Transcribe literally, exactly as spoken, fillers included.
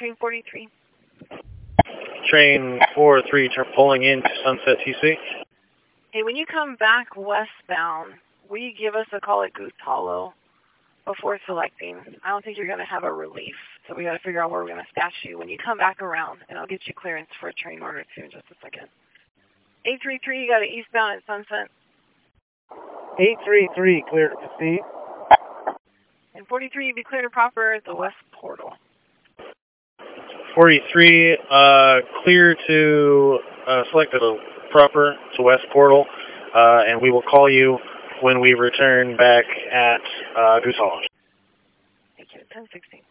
train forty-three. Train four three, pulling into Sunset T C. Hey, when you come back westbound, will you give us a call at Goose Hollow before selecting? I don't think you're going to have a relief, so we got to figure out where we're going to stash you when you come back around, and I'll get you clearance for a train order too in just a second. eight three three, you got it eastbound at Sunset. eight three three, clear to proceed. And forty-three, you be clear to proper at the west portal. forty-three, uh, clear to uh, select the proper to west portal, uh, and we will call you when we return back at uh, Goose Hollow. Thank you, ten sixteen.